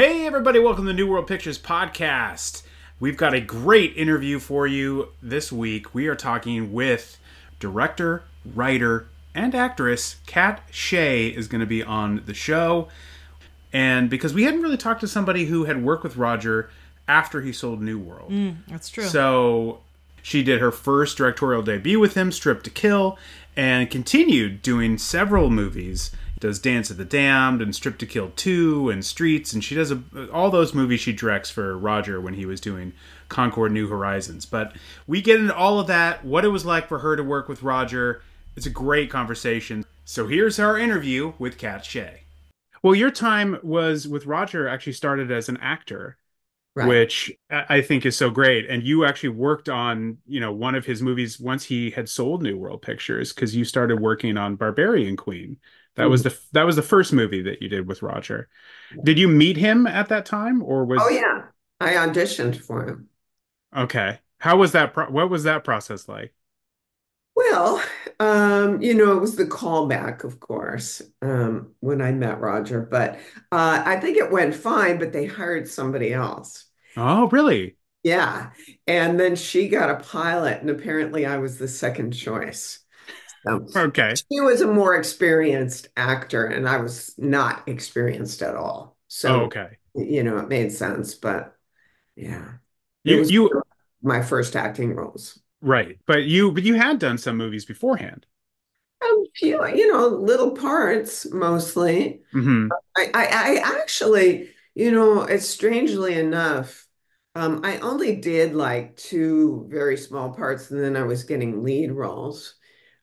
Hey, everybody, welcome to the New World Pictures podcast. We've got a great interview for you this week. We are talking with director, writer, and actress Kat Shea is going to be on the show. And because we hadn't really talked to somebody who had worked with Roger after he sold New World. That's true. So she did her first directorial debut with him, Strip to Kill, and continued doing several movies. Does Dance of the Damned and Strip to Kill 2 and Streets, and she does all those movies she directs for Roger when he was doing Concord New Horizons. But we get into all of that, what it was like for her to work with Roger. It's a great conversation. So here's our interview with Kat Shea. Well, your time was with Roger actually started as an actor, Right. which I think is so great. And you actually worked on, one of his movies once he had sold New World Pictures because you started working on Barbarian Queen. That was the first movie that you did with Roger. Did you meet him at that time, or Oh was yeah, I auditioned for him. okay? How was that? What was that process like? Well, it was the callback, of course, when I met Roger, but I think it went fine, but they hired somebody else. Oh, really? Yeah. And then she got a pilot, and apparently I was the second choice. So Okay. she was a more experienced actor, and I was not experienced at all. Oh, So, okay. it made sense, but yeah, it You was you my first acting roles. right, but you had done some movies beforehand. Little parts mostly. Hmm. I actually, it's strangely enough, I only did like two very small parts, and then I was getting lead roles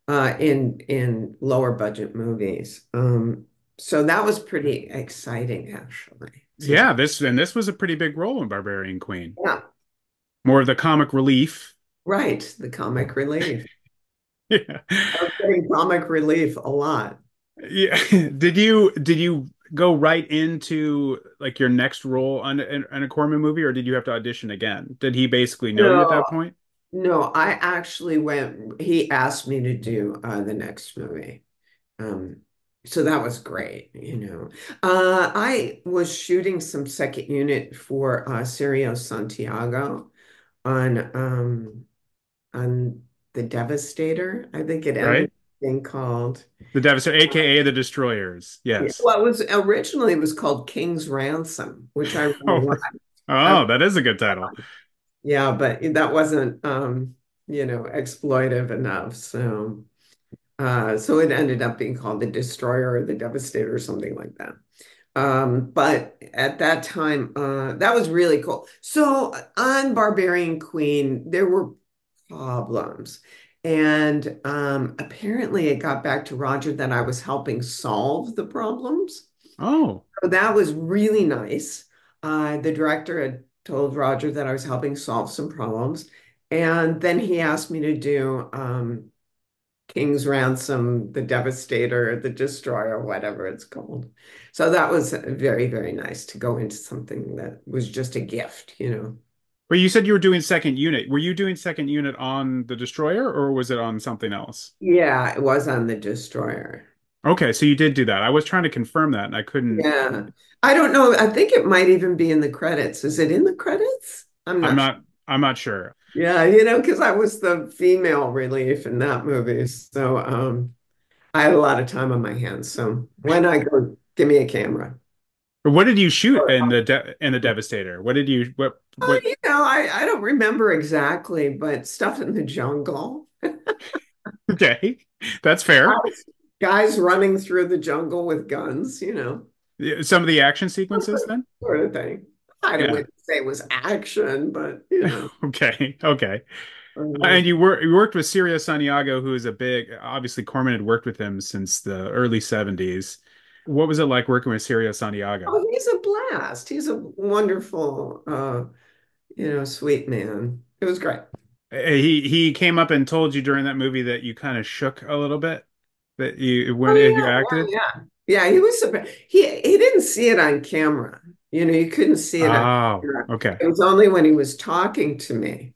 in lower budget movies. So that was pretty exciting, actually. Yeah, this was a pretty big role in Barbarian Queen. Yeah, More of the comic relief. right. The comic relief. Yeah. I was getting comic relief a lot. Yeah. Did you go right into like your next role on a Corman movie, or did you have to audition again? Did he basically know you at No, that point? no, I actually he asked me to do the next movie. Um, so that was great. I was shooting some second unit for Sirio Santiago on um on The Devastator. I think it ended Right? up being called. The Devastator, aka the Destroyers. Yeah, Yes. well, it was called King's Ransom, which I really Oh, liked. I, oh, that is a good title. yeah, but that wasn't exploitive enough. So it ended up being called the Destroyer or the Devastator or something like that. But at that time, that was really cool. So on Barbarian Queen, there were problems. And apparently it got back to Roger that I was helping solve the problems. Oh, So that was really nice. The director had told Roger that I was helping solve some problems. And then he asked me to do King's Ransom, The Devastator, The Destroyer, whatever it's called. So that was very, very nice to go into something that was just a gift. but you said you were doing second unit. Were you doing second unit on the Destroyer, or was it on something else? Yeah, it was on The Destroyer. Okay, so you did do that. I was trying to confirm that, and I couldn't. Yeah. I don't know. I think it might even be in the credits. Is it in the credits? I'm I'm not sure. not. I'm not sure. Yeah, because I was the female relief in that movie. So I had a lot of time on my hands. So when I go, give me a camera. But what did you shoot in the Devastator? What did you what? I don't remember exactly, but stuff in the jungle. Okay, that's fair. Guys running through the jungle with guns, Yeah, some of the action sequences, then. sort of thing. I Yeah. wouldn't say it was action, but. Okay. Okay. Um, And you worked with Sirio Santiago, who is a big, obviously Corman had worked with him since the early 70s. What was it like working with Sirio Santiago? oh, he's a blast. He's a wonderful, sweet man. It was great. He came up and told you during that movie that you kind of shook a little bit that you Oh when you yeah, acted. yeah, yeah. He was surprised. He didn't see it on camera. You couldn't see it on Oh, camera. okay. It was only when he was talking to me,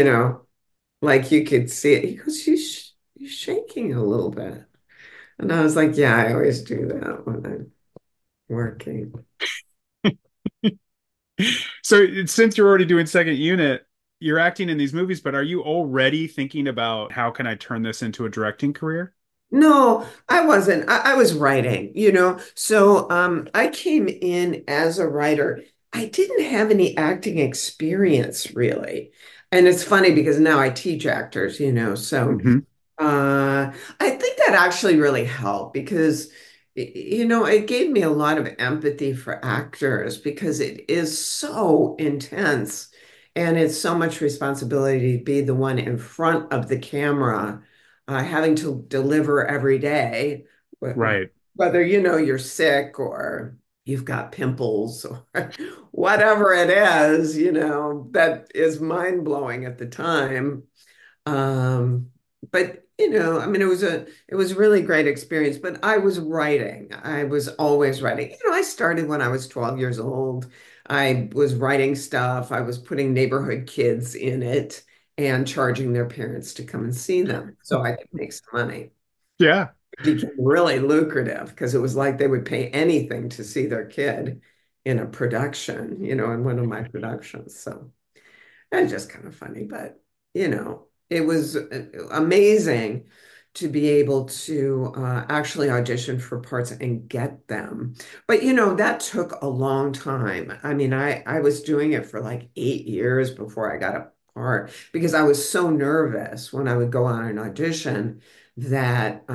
like you could see it. He goes, you're shaking a little bit. And I was like, yeah, I always do that when I'm working. So since you're already doing second unit, you're acting in these movies, but are you already thinking about how can I turn this into a directing career? No, I wasn't. I was writing, So I came in as a writer. I didn't have any acting experience really. And it's funny because now I teach actors, so Hmm. I think that actually really helped because, it gave me a lot of empathy for actors because it is so intense and it's so much responsibility to be the one in front of the camera, having to deliver every day, Right. whether you're sick or you've got pimples or whatever it is, that is mind blowing at the time. Um, but I mean, it was a really great experience. But I was writing. I was always writing. I started when I was 12 years old. I was writing stuff. I was putting neighborhood kids in it and charging their parents to come and see them so I could make some money. Yeah. It became really lucrative because it was like they would pay anything to see their kid in a production, in one of my productions. So. It's just kind of funny, but it was amazing to be able to actually audition for parts and get them. But that took a long time. I mean, I was doing it for like 8 years before I got a part because I was so nervous when I would go on an audition that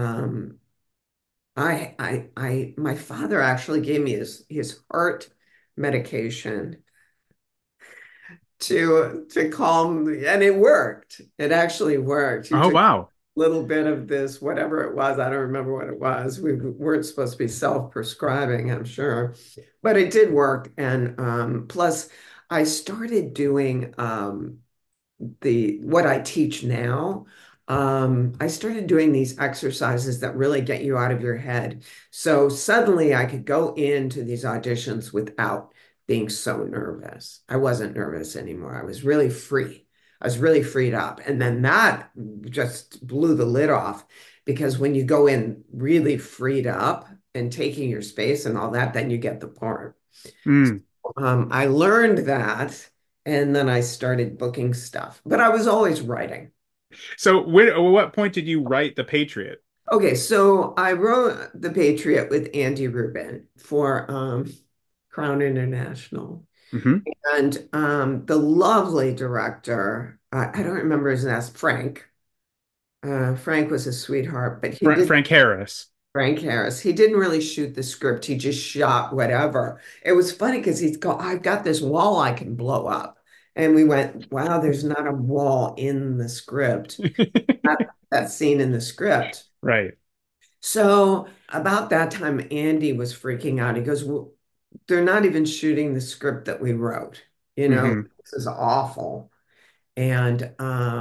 my father actually gave me his heart medication to calm, and it worked. It actually worked. You Oh, took a wow. little bit of this, whatever it was. I don't remember what it was. We weren't supposed to be self-prescribing, I'm sure, but it did work. And plus, I started doing the what I teach now. I started doing these exercises that really get you out of your head. So suddenly I could go into these auditions without being so nervous. I wasn't nervous anymore. I was really free. I was really freed up. And then that just blew the lid off because when you go in really freed up and taking your space and all that, then you get the part. Mm. I learned that, and then I started booking stuff, but I was always writing. So when, at what point did you write The Patriot? Okay, so I wrote The Patriot with Andy Rubin for Crown International. Hmm. And the lovely director, I don't remember his name, Frank. Frank was a sweetheart, but Frank Harris. Frank Harris. He didn't really shoot the script. He just shot whatever. It was funny because I've got this wall I can blow up. And we went, wow, there's not a wall in the script, not that scene in the script. Right. So about that time, Andy was freaking out. He goes, well, they're not even shooting the script that we wrote. Hmm. This is awful. And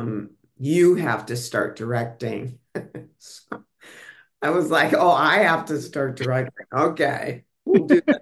you have to start directing. So I was like, oh, I have to start directing. Okay, we'll do that.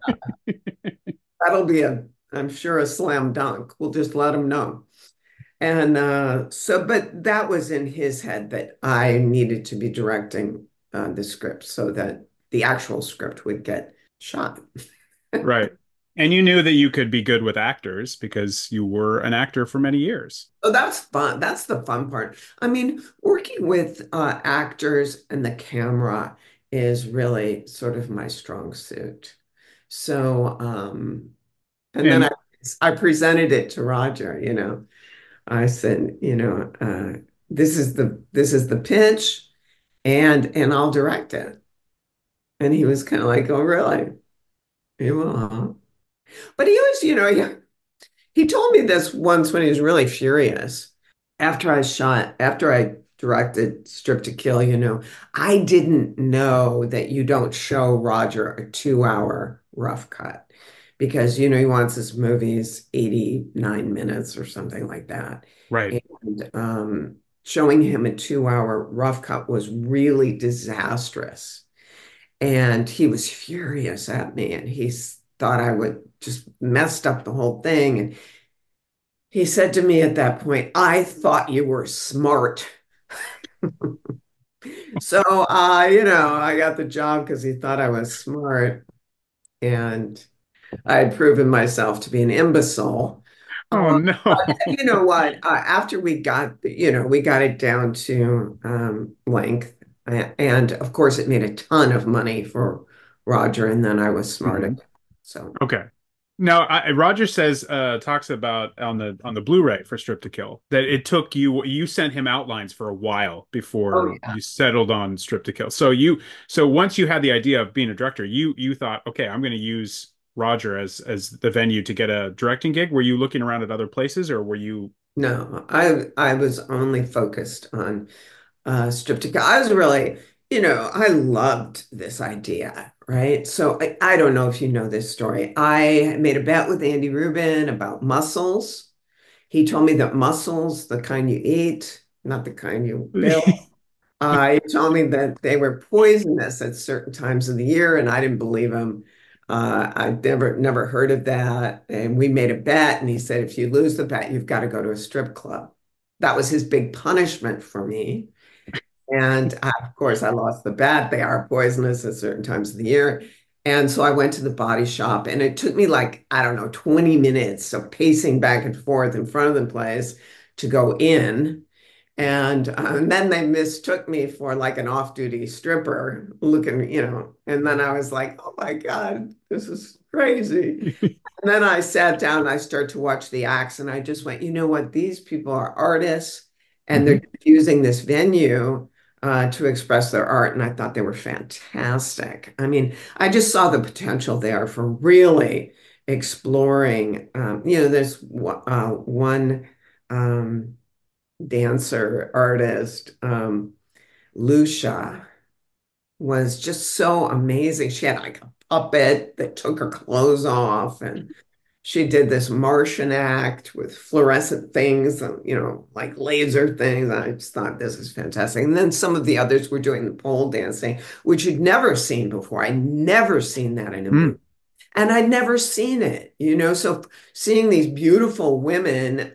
That'll be I'm sure, a slam dunk. We'll just let him know. And but that was in his head that I needed to be directing the script so that the actual script would get shot. Right. And you knew that you could be good with actors because you were an actor for many years. So that's fun. That's the fun part. I mean, working with actors and the camera is really sort of my strong suit. So, and then And I presented it to Roger, I said, this is the pitch and I'll direct it. And he was kind of like, oh, really? You will, huh? But he was, he told me this once when he was really furious. After I directed Strip to Kill, I didn't know that you don't show Roger a 2 hour rough cut because, he wants his movies 89 minutes or something like that. right. And showing him a 2 hour rough cut was really disastrous. And he was furious at me and thought I would just messed up the whole thing. And he said to me at that point, I thought you were smart. So, I got the job because he thought I was smart. And I had proven myself to be an imbecile. Oh no. You know what? After we got it down to length, and of course, it made a ton of money for Roger, and then I was smart Mhm. again. So, Okay. Now, Roger says talks about on the Blu-ray for Strip to Kill that it took you sent him outlines for a while oh before yeah, you settled on Strip to Kill. So once you had the idea of being a director, you thought, okay, I'm going to use Roger as the venue to get a directing gig. Were you looking around at other places, or were you? no, I was only focused on Striptica. I was really, I loved this idea, right? So I don't know if you know this story. I made a bet with Andy Rubin about mussels. He told me that mussels, the kind you eat, not the kind you build, he told me that they were poisonous at certain times of the year, and I didn't believe him. I'd never heard of that. And we made a bet, and he said, if you lose the bet, you've got to go to a strip club. That was his big punishment for me. And of course, I lost the bet. They are poisonous at certain times of the year. And so I went to the body shop, and it took me like, I don't know, 20 minutes of pacing back and forth in front of the place to go in. And then they mistook me for like an off-duty stripper looking, and then I was like, oh my God, this is crazy. And then I sat down and I started to watch the acts, and I just went, you know what? These people are artists, and they're Mhm. using this venue to express their art. And I thought they were fantastic. I mean, I just saw the potential there for really exploring. There's one dancer artist, Lucia, was just so amazing. She had like a puppet that took her clothes off, and she did this Martian act with fluorescent things, like laser things. I just thought this is fantastic. And then some of the others were doing the pole dancing, which you'd never seen before. I'd never seen that in a movie. Mm. And I'd never seen it. So seeing these beautiful women,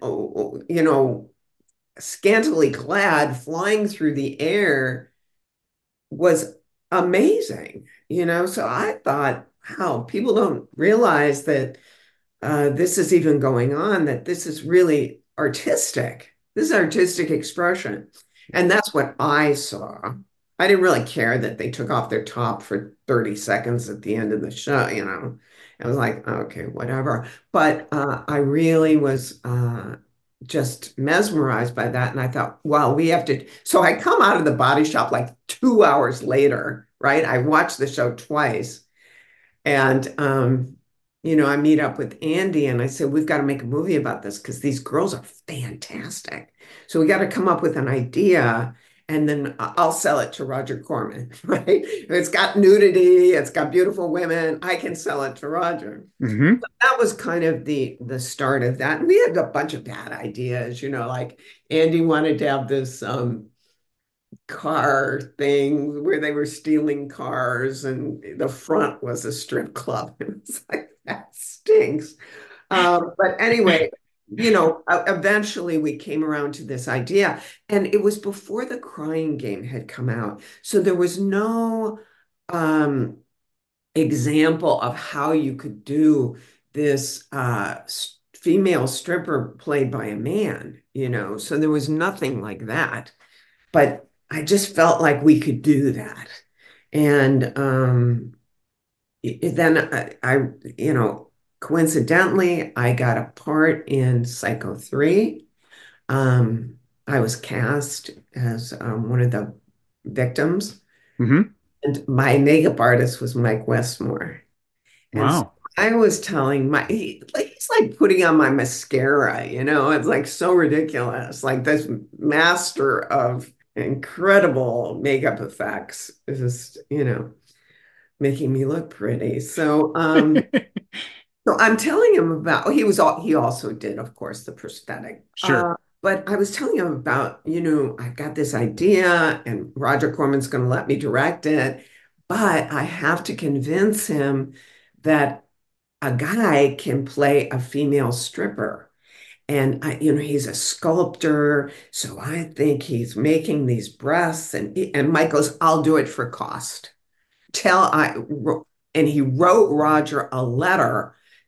scantily clad, flying through the air was amazing. So I thought, wow, people don't realize that this is even going on, that this is really artistic. This is artistic expression. And that's what I saw. I didn't really care that they took off their top for 30 seconds at the end of the show. I was like, okay, whatever. But I really was just mesmerized by that. And I thought, well, we have to. So I come out of the body shop like 2 hours later, right? I watched the show twice. And I meet up with Andy and I said, we've got to make a movie about this because these girls are fantastic. So we got to come up with an idea and then I'll sell it to Roger Corman, right? It's got nudity, it's got beautiful women. I can sell it to Roger. Hmm. That was kind of the start of that. And we had a bunch of bad ideas, like Andy wanted to have this car thing where they were stealing cars and the front was a strip club. And it's like, that stinks. But anyway, eventually we came around to this idea, and it was before the Crying Game had come out. So there was no um, example of how you could do this female stripper played by a man. So there was nothing like that. But I just felt like we could do that. And then coincidentally, I got a part in Psycho 3. Um, I was cast as one of the victims, Hmm. and my makeup artist was Mike Westmore. And so Wow. I was telling he's like putting on my mascara. It's like so ridiculous. Like this master of incredible makeup effects is just, making me look pretty. So I'm telling him about, he also did, of course, the prosthetic. Sure. But I was telling him about, I've got this idea and Roger Corman's going to let me direct it, but I have to convince him that a guy can play a female stripper. And he's a sculptor, so I think he's making these breasts. And Mike goes, "I'll do it for cost." Tell I And he wrote Roger a letter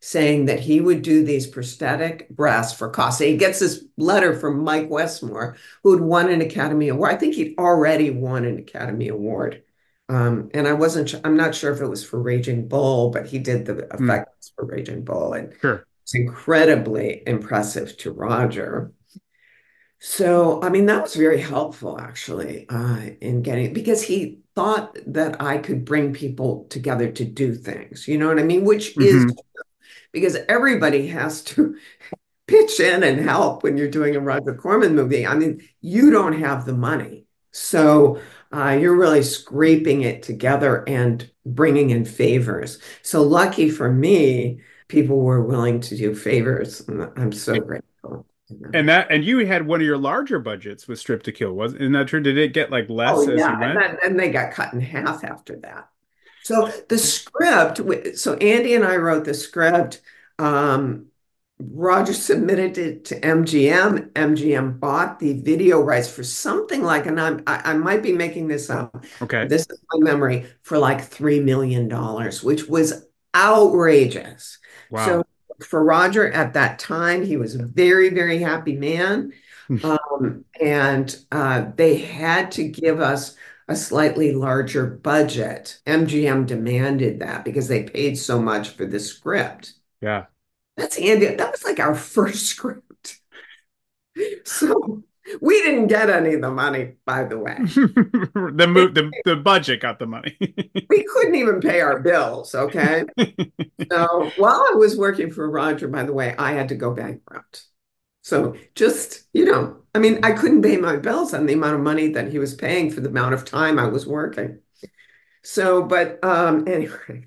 saying that he would do these prosthetic breasts for cost. So he gets this letter from Mike Westmore, who had won an Academy Award. I think he'd already won an Academy Award. And I'm not sure if it was for Raging Bull, but he did the Mm, effects for Raging Bull. And sure. it's incredibly impressive to Roger. So, I mean, that was very helpful actually, in getting, because he thought that I could bring people together to do things, you know what I mean? Which is Hmm. because everybody has to pitch in and help when you're doing a Roger Corman movie. I mean, you don't have the money. So, you're really scraping it together and bringing in favors. So, lucky for me, people were willing to do favors. And I'm so grateful. And you had one of your larger budgets with Strip to Kill, isn't that true? Did it get like less Oh as you yeah, and went? then they got cut in half after that. So the script, so Andy and I wrote the script. Um, Roger submitted it to MGM. MGM bought the video rights for something like, and I might be making this up. Okay. This is my memory for like $3 million, which was outrageous. So Wow. for Roger at that time, he was a very, very happy man. And they had to give us a slightly larger budget. MGM demanded that because they paid so much for the script. Yeah. That's Andy. That was like our first script. So we didn't get any of the money, by the way. The budget got the money. We couldn't even pay our bills. Okay. So while I was working for Roger, by the way, I had to go bankrupt. So just, I mean, I couldn't pay my bills on the amount of money that he was paying for the amount of time I was working. So, but anyway,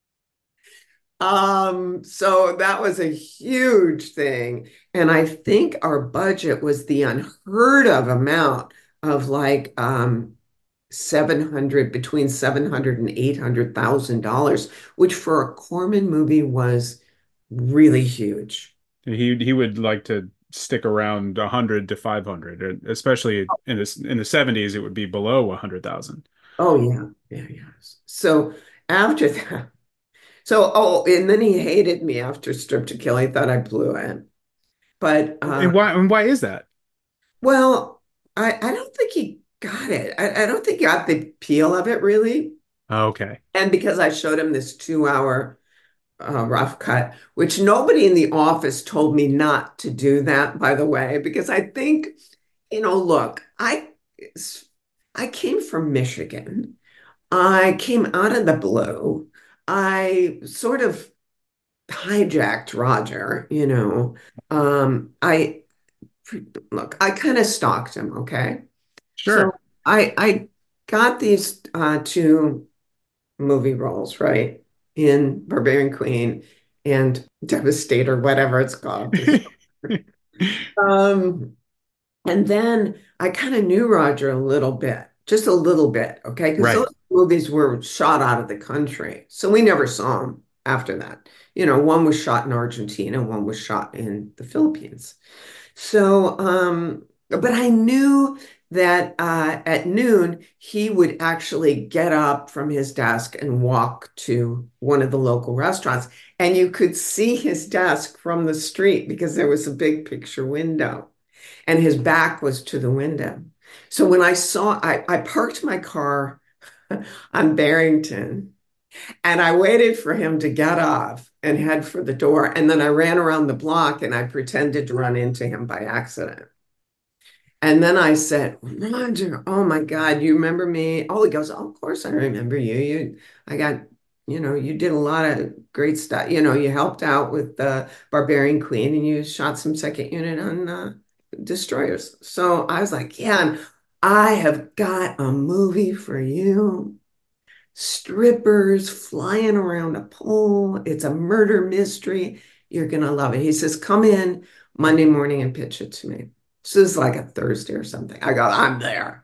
so that was a huge thing. And I think our budget was the unheard of amount of like 700, between 700 and $800,000, which for a Corman movie was really huge. He would like to stick around 100 to 500, especially in the 70s it would be below 100,000. Oh yeah, yeah, yeah. So after that, and then he hated me after Strip to Kill. He thought I blew it. But And why is that? well, I don't think he got it. I don't think he got the appeal of it really. Okay. And because I showed him this 2 hour rough cut, which nobody in the office told me not to do that, by the way, because I think, look, I came from Michigan. I came out of the blue. I sort of hijacked Roger. I look, I kind of stalked him, okay? So Sure. I got these two movie roles, right? In Barbarian Queen and Devastator, whatever it's called. Um, And then I kind of knew Roger a little bit, just a little bit, okay? Because Right. those movies were shot out of the country. So we never saw them after that. One was shot in Argentina, one was shot in the Philippines. So, but I knew that at noon, he would actually get up from his desk and walk to one of the local restaurants. And you could see his desk from the street because there was a big picture window and his back was to the window. So when I parked my car on Barrington and I waited for him to get off and head for the door. And then I ran around the block and I pretended to run into him by accident. And then I said, Roger, oh my God, you remember me? Oh, he goes, oh, of course I remember you. I got, you did a lot of great stuff. You helped out with the Barbarian Queen and you shot some second unit on destroyers. So I was like, yeah, I have got a movie for you. Strippers flying around a pole. It's a murder mystery. You're gonna love it. He says, come in Monday morning and pitch it to me. This is like a Thursday or something. I go, I'm there.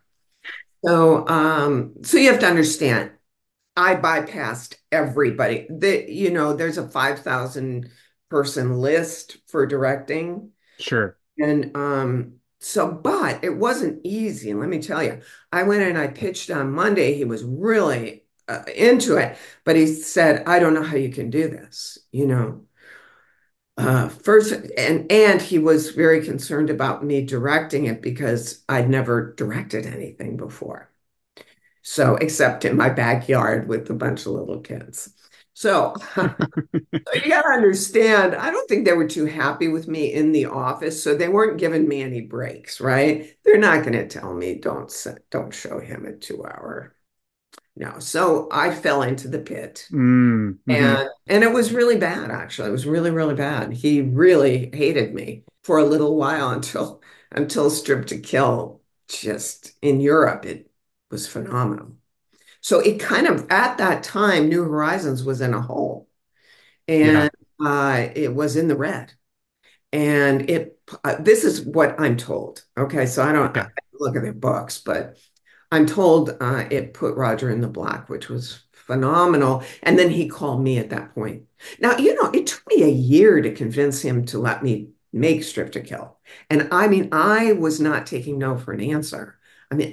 So you have to understand, I bypassed everybody. There's a 5,000 person list for directing. Sure. And but it wasn't easy. And let me tell you, I went and I pitched on Monday. He was really into it, but he said, I don't know how you can do this. First, and he was very concerned about me directing it because I'd never directed anything before. So, except in my backyard with a bunch of little kids. So, you got to understand, I don't think they were too happy with me in the office, so they weren't giving me any breaks, right? They're not going to tell me don't show him a 2 hour. No. So I fell into the pit. Mm-hmm. And it was really bad, actually. It was really, really bad. He really hated me for a little while until Strip to Kill just in Europe, it was phenomenal. So it kind of at that time, New Horizons was in a hole Yeah. and it was in the red. And this is what I'm told. Okay, so I Okay. look at their books, but I'm told it put Roger in the black, which was phenomenal. And then he called me at that point. Now, it took me a year to convince him to let me make Strip to Kill. And I mean, I was not taking no for an answer. I mean,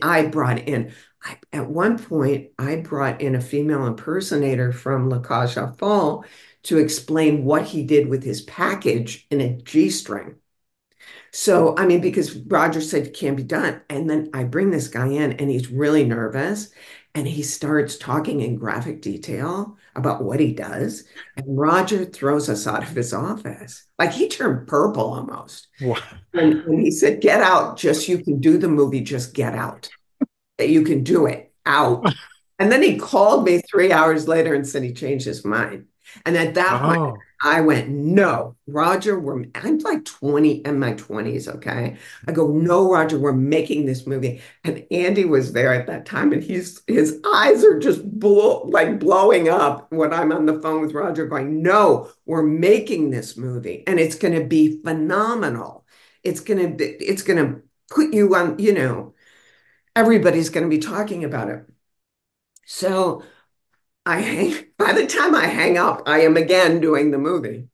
at one point, I brought in a female impersonator from La Cage aux Folles to explain what he did with his package in a G string. So, I mean, because Roger said it can't be done. And then I bring this guy in and he's really nervous and he starts talking in graphic detail about what he does. And Roger throws us out of his office. Like he turned purple almost. Wow. And he said, get out, just you can do the movie, just get out. That you can do it out. And then he called me 3 hours later and said he changed his mind. And at that point, Oh. I went, no, Roger, I'm like 20 in my 20s, okay? I go, no, Roger, we're making this movie. And Andy was there at that time, and his eyes are just blowing up when I'm on the phone with Roger going, no, we're making this movie, and it's gonna be phenomenal. It's gonna put you on, everybody's gonna be talking about it. So by the time I hang up, I am again doing the movie.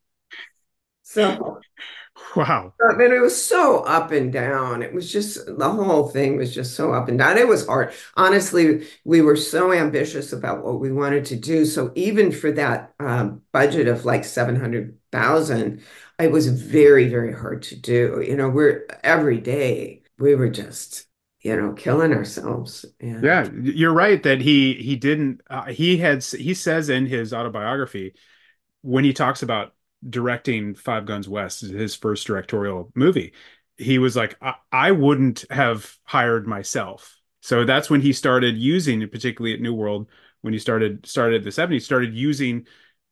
So, Wow. I mean, it was so up and down. It was just, the whole thing was just so up and down. It was hard. Honestly, we were so ambitious about what we wanted to do. So even for that budget of like 700,000, it was very, very hard to do. Every day we were just, killing ourselves. And Yeah, you're right that he didn't he says in his autobiography when he talks about directing Five Guns West, his first directorial movie, he was like, I wouldn't have hired myself. So that's when he started using, particularly at New World, when he started in the 70s, started using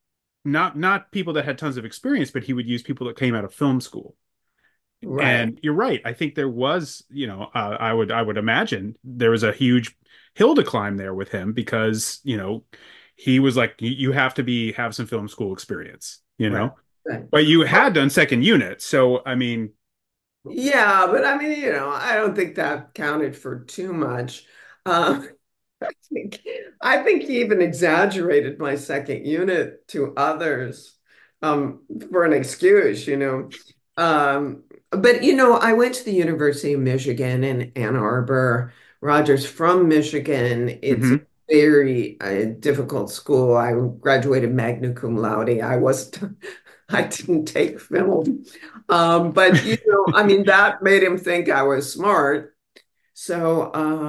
not people that had tons of experience, but he would use people that came out of film school. right. And you're right. I think there was, I would imagine there was a huge hill to climb there with him because, he was like, you have to have some film school experience, Right. Right. but you had done second unit. So, I mean, Yeah, but I mean, I don't think that counted for too much. Uh, I think I think he even exaggerated my second unit to others for an excuse. But I went to the University of Michigan in Ann Arbor. Roger's from Michigan. It's a mhm. very difficult school. I graduated magna cum laude. I didn't take film. But I mean, that made him think I was smart. So,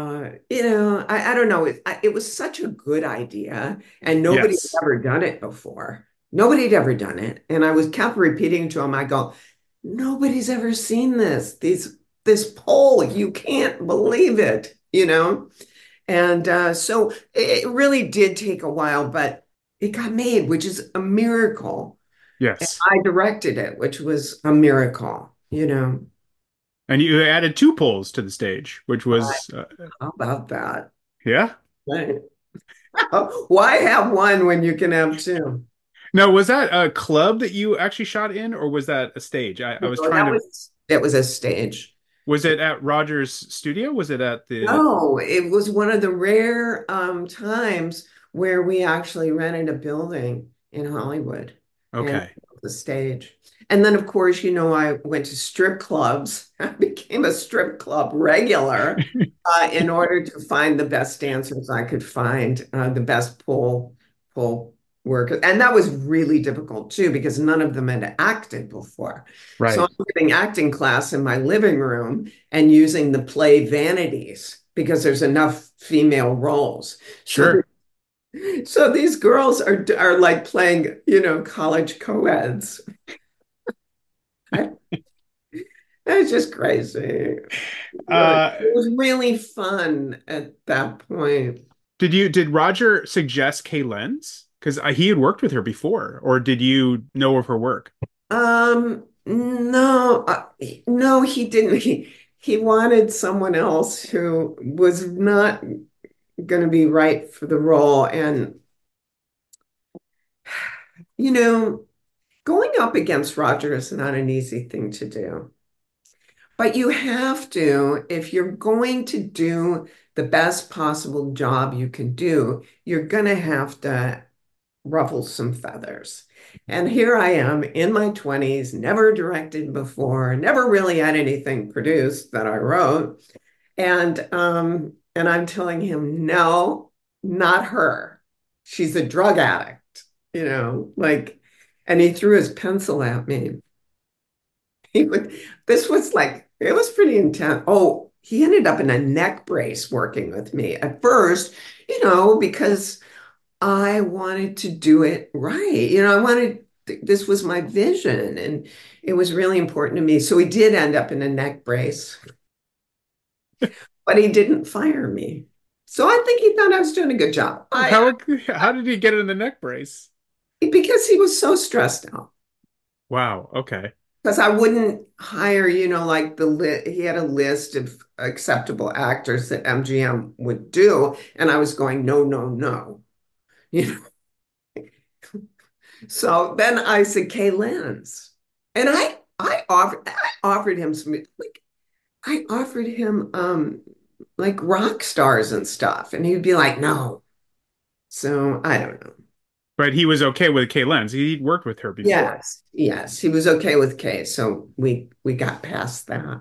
I don't know. It was such a good idea, and nobody had Yes. ever done it before. Nobody had ever done it. And I was kept repeating to him, I go, nobody's ever seen this poll. You can't believe it. And so it really did take a while, but it got made, which is a miracle. And Yes. I directed it, which was a miracle. And you added two poles to the stage, which was, How about that? yeah. Right. Why have one when you can have two? No, was that a club that you actually shot in, or was that a stage? I No, was trying to, that was a stage. was it at Rogers Studio? Was it at the, No, it was one of the rare times where we actually rented a building in Hollywood and okay. built the stage. And then, of course, I went to strip clubs. I became a strip club regular in order to find the best dancers I could find, the best pole work. And that was really difficult too, because none of them had acted before. So Right. I'm giving acting class in my living room and using the play Vanities because there's enough female roles. So, Sure. so these girls are like playing, college co-eds. I, it's just crazy. Really, it Uh, was really fun at that point. did Roger suggest Kay Lenz? Because he had worked with her before, or did you know of her work? No, no, he didn't. He wanted someone else who was not going to be right for the role. And, you know, going up against Roger is not an easy thing to do. But you have to, if you're going to do the best possible job you can do, you're going to have to ruffle some feathers. And here I am in my 20s, never directed before, never really had anything produced that I wrote. And I'm telling him, no, not her. She's a drug addict, like, and he threw his pencil at me. He would, this was like, it was pretty intense. Oh, he ended up in a neck brace working with me at first, because I wanted to do it right. This was my vision and it was really important to me. So he did end up in a neck brace, but he didn't fire me. So I think he thought I was doing a good job. How did he get it in the neck brace? Because he was so stressed out. Wow. Okay. Because I wouldn't hire, like he had a list of acceptable actors that MGM would do. And I was going, no, no, no. You know, So then I said, Kay Lenz. And I offered him some like I offered him like rock stars and stuff. And he'd be like, no. So I don't know. But he was okay with Kay Lenz. He'd worked with her before. Yes, yes. He was okay with Kay. So we got past that.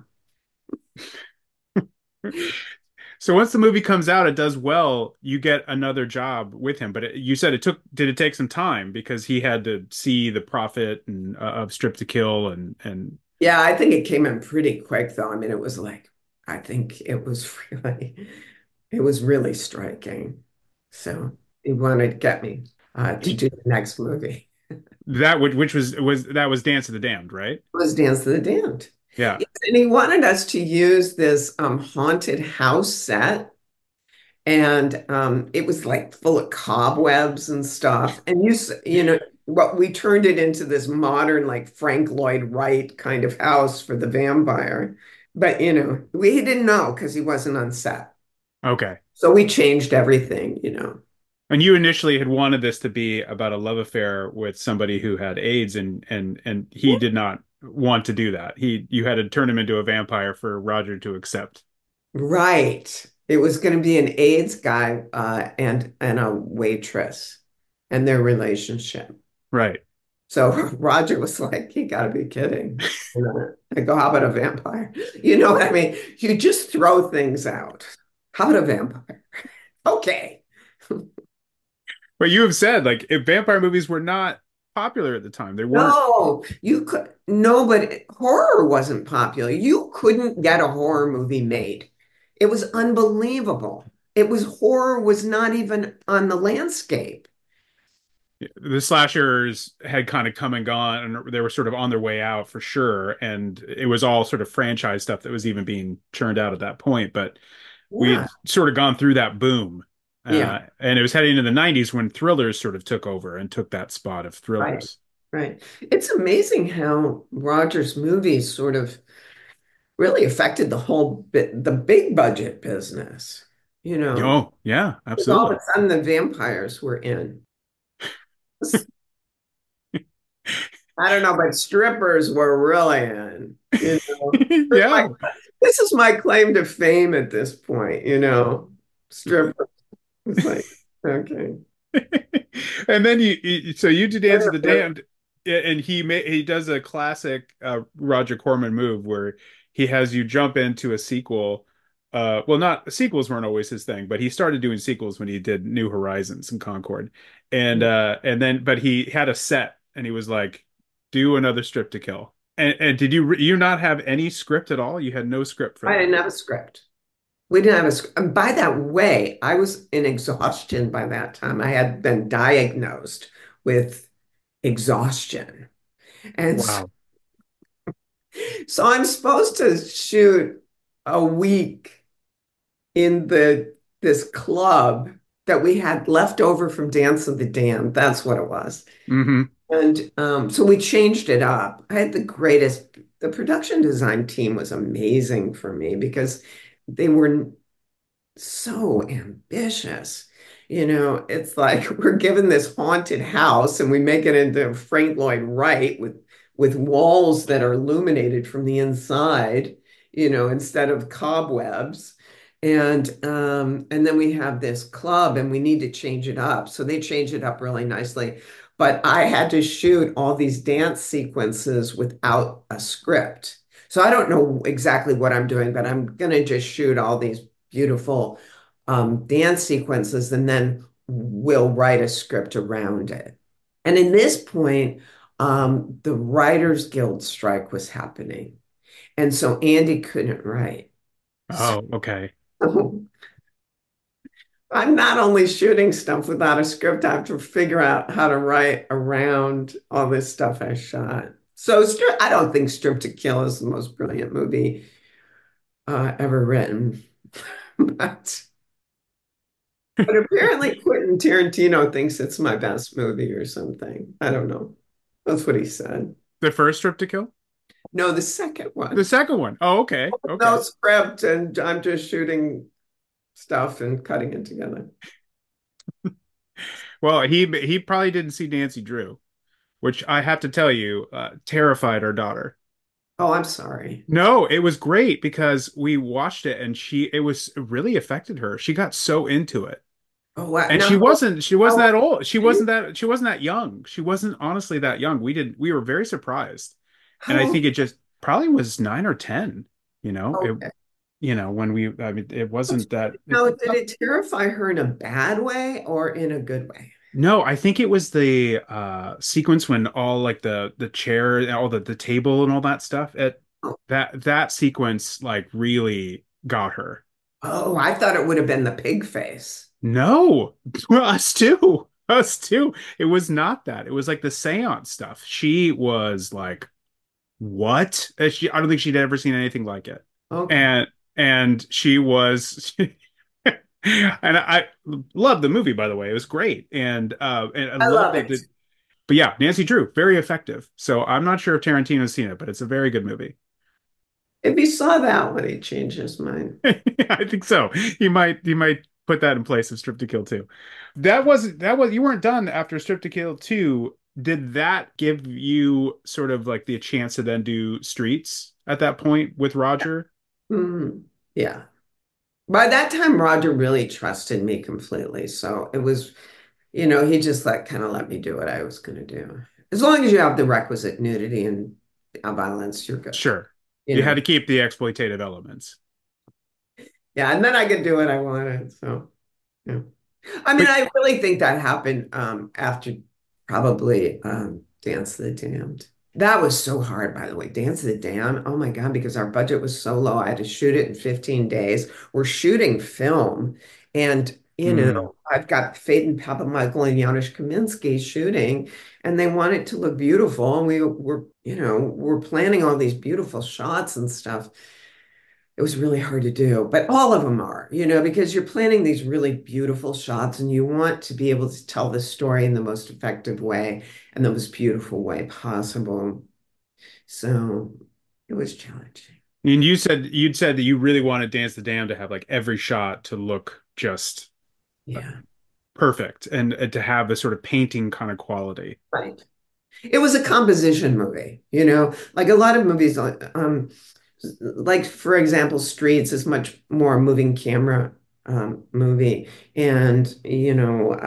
So once the movie comes out, it does well, you get another job with him. But you said did it take some time because he had to see the profit and of Strip to Kill and Yeah, I think it came in pretty quick though. I mean, it was like I think it was really striking. So he wanted to get me to he, do the next movie. that which was that was Dance of the Damned, right? Was Dance of the Damned. Yeah. Yes, and he wanted us to use this haunted house set, and it was like full of cobwebs and stuff. And what we turned it into this modern, like Frank Lloyd Wright kind of house for the vampire. But we didn't know because he wasn't on set, Okay. so we changed everything. And you initially had wanted this to be about a love affair with somebody who had AIDS and he did not want to do that. You had to turn him into a vampire for Roger to accept. Right. It was going to be an AIDS guy and a waitress and their relationship. Right. So Roger was like, "You got to be kidding." I go, "How about a vampire?" You know what I mean? You just throw things out. How about a vampire? Okay. But you have said like if vampire movies were not popular at the time. They weren't. No, you could no, but horror wasn't popular. You couldn't get a horror movie made. It was unbelievable. Horror was not even on the landscape. The slashers had kind of come and gone and they were sort of on their way out for sure. And it was all sort of franchise stuff that was even being churned out at that point. But Yeah. we'd sort of gone through that boom. Yeah. And it was heading into the 90s when thrillers sort of took over and took that spot of Right. thrillers. Right. It's amazing how Rogers' movies sort of really affected the big budget business, you know, Oh, yeah, because all of absolutely. a sudden the vampires were in. I don't know, but strippers were really in. Yeah. This is my claim to fame at this point. Strippers. It's like, okay. And then so you do Dance of the Damned, and he does a classic Roger Corman move where he has you jump into a sequel well, not sequels weren't always his thing, but he started doing sequels when he did New Horizons and Concord. And then but he had a set and he was like, do another Strip to Kill. And did you not have any script at all? You had no script for I that. didn't have a script. We didn't have a script. And by that way, I was in exhaustion by that time. I had been diagnosed with exhaustion. And so, Wow. so I'm supposed to shoot a week in the this club that we had left over from Dance of the Damned. That's what it was. Hmm. And so we changed it up. I had the greatest, the production design team was amazing for me because they were so ambitious. It's like we're given this haunted house and we make it into Frank Lloyd Wright with walls that are illuminated from the inside, instead of cobwebs. And then we have this club and we need to change it up. So they changed it up really nicely. But I had to shoot all these dance sequences without a script. So I don't know exactly what I'm doing, but I'm gonna just shoot all these beautiful dance sequences, and then we'll write a script around it. And in this point, the Writers Guild strike was happening. And so Andy couldn't write. So Oh, okay. I'm not only shooting stuff without a script, I have to figure out how to write around all this stuff I shot. So I don't think Strip to Kill is the most brilliant movie ever written. But But apparently Quentin Tarantino thinks it's my best movie or something. I don't know. That's what he said. The first Strip to Kill? No, the second The one. second one. Oh, okay. No Okay. script, and I'm just shooting stuff and cutting it together. Well, he probably didn't see Nancy Drew, which I have to tell you, terrified our daughter. Oh, I'm sorry. No, it was great because we watched it and it really affected her. She got so into it. Oh, wow. And Now, she wasn't how old that old. are you? She wasn't that young. She wasn't honestly that young. We were very surprised. And How I old? think it just probably was 9 or 10, Okay. when I mean, it wasn't that. Now, did it terrify her in a bad way or in a good way? No, I think it was the sequence when all like the chair and all the table and all that stuff Oh, that sequence like really got her. oh, I thought it would have been the pig face. No, us too. Us too. It was not that. It was like the seance stuff. She was like, "What?" I don't think she'd ever seen anything like it. Okay. And she was and I love the movie, by the way. It was great. And I I love love that it. but yeah, Nancy Drew, very effective. So I'm not sure if Tarantino's seen it, but it's a very good movie. If he saw that one, he'd change his mind. I think so. He might put that in place of Strip to Kill 2. That was you weren't done after Strip to Kill 2. Did that give you sort of like the chance to then do Streets at that point with Roger? Mhm. Yeah. By that time, Roger really trusted me completely. So it was, he just like kind of let me do what I was going to do. As long as you have the requisite nudity and violence, you're good. Sure. You You had know. to keep the exploitative elements. Yeah, and then I could do what I wanted. So yeah. I mean, But I really think that happened after probably Dance of the Damned. That was so hard, by the way. Dance of the Damned. Oh my God, because our budget was so low. I had to shoot it in 15 days. We're shooting film, and mm, I've got Faden Papamichael and Janusz Kaminski shooting, and they want it to look beautiful. And we're planning all these beautiful shots and stuff. It was really hard to do, but all of them are, because you're planning these really beautiful shots and you want to be able to tell the story in the most effective way and the most beautiful way possible. So it was challenging. and you'd said that you really wanted Dance the Dam to have like every shot to look just Yeah, perfect and to have this sort of painting kind of quality. right. It was a composition movie, like a lot of movies, like for example, Streets is much more moving camera movie, and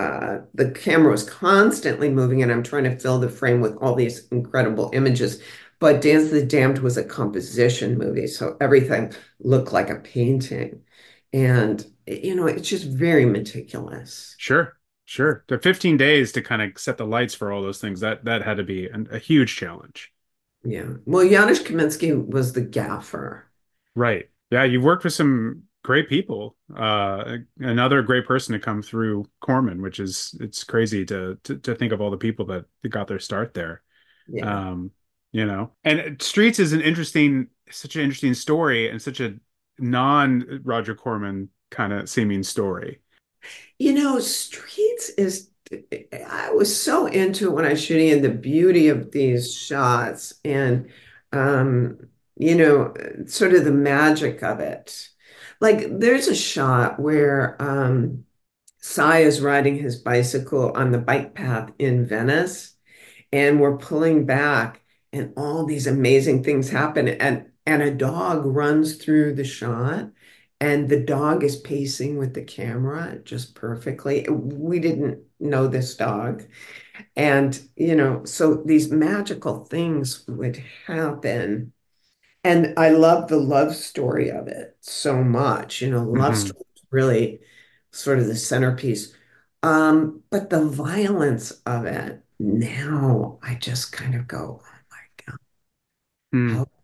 the camera was constantly moving, and I'm trying to fill the frame with all these incredible images. But Dance of the Damned was a composition movie, so everything looked like a painting. And, it's just very meticulous. Sure, sure. The 15 days to kind of set the lights for all those things, that had to be a huge challenge. Yeah. Well, Janusz Kaminski was the gaffer. Right. Yeah, you've worked with some great people. Another great person to come through Corman, which is it's crazy to think of all the people that got their start there. Yeah. Um, and Streets is such an interesting story and such a non-Roger Corman kind of seeming story. Streets is, I was so into it when I was shooting and the beauty of these shots and, um, sort of the magic of it. Like there's a shot where Cy is riding his bicycle on the bike path in Venice and we're pulling back and all these amazing things happen and a dog runs through the shot and the dog is pacing with the camera just perfectly. We didn't know this dog. And, so these magical things would happen. And I love the love story of it so much. Love Hmm. story is really sort of the centerpiece. But the violence of it now, I just kind of go, oh my God, Hmm. how could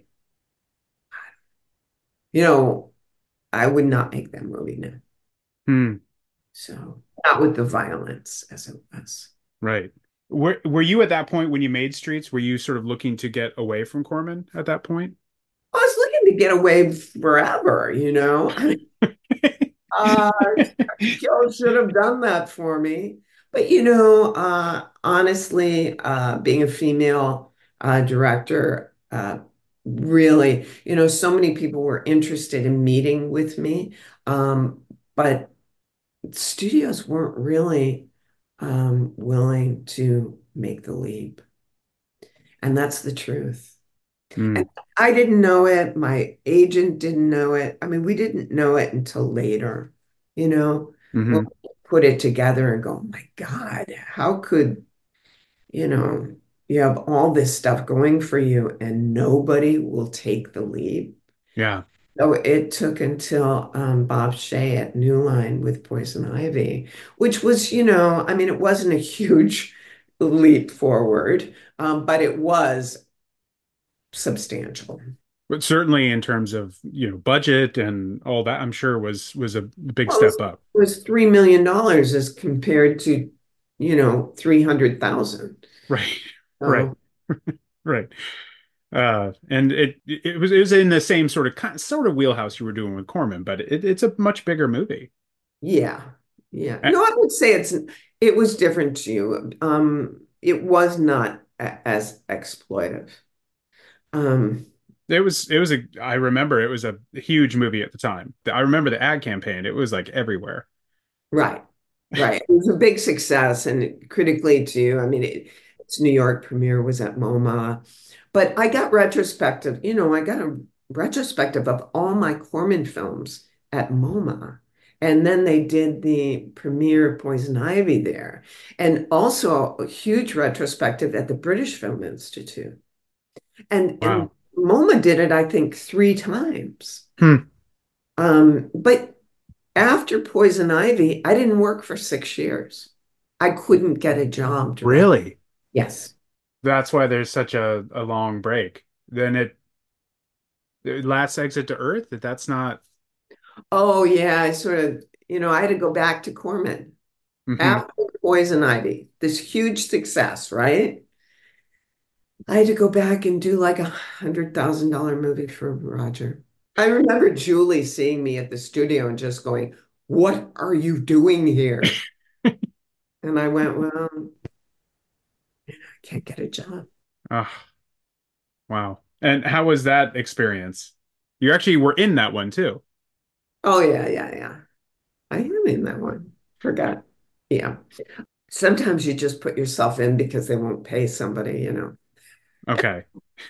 you know, I would not make that movie now. Hmm. So not with the violence as it was. Right. Were you at that point when you made Streets? Were you sort of looking to get away from Corman at that point? I was looking to get away forever. I mean, uh, Kill should have done that for me. But honestly, being a female director, really, so many people were interested in meeting with me, but studios weren't really willing to make the leap, and that's the truth. Hmm. And I didn't know it. My agent didn't know it. I mean, we didn't know it until later, when Hmm. we put it together and go, oh my God, how could, you know, you have all this stuff going for you and nobody will take the lead. Yeah. So it took until Bob Shea at New Line with Poison Ivy, which was, I mean, it wasn't a huge leap forward, but it was substantial. But certainly in terms of, budget and all that, I'm sure was a big Well, step up. it was $3 million as compared to, 300,000. Right. Right. So Right. And it was in the same sort of wheelhouse you were doing with Corman, but it's a much bigger movie. yeah, yeah. Uh, No, I would say it was different too. It was not as exploitive. Um, I remember it was a huge movie at the time. I remember the ad campaign. It was like everywhere. right, right. It was a big success and critically too. I mean, its New York premiere was at MoMA, but I got a retrospective of all my Corman films at MoMA. And then they did the premiere of Poison Ivy there. And also a huge retrospective at the British Film Institute. And Wow. MoMA did it, I think, 3 times. Hmm. But after Poison Ivy, I didn't work for 6 years. I couldn't get a job direct. Really? Yes. That's why there's such a long break. Then last exit to Earth, that's not. Oh, yeah. I had to go back to Corman Hmm. after Poison Ivy, this huge success, right? I had to go back and do like $100,000 movie for Roger. I remember Julie seeing me at the studio and just going, "What are you doing here?" And I went, "Well, I can't get a job." Oh, wow. And how was that experience? You actually were in that one too. Oh, yeah, yeah, yeah. I am in that one. Forgot. Yeah. Sometimes you just put yourself in because they won't pay somebody. Okay.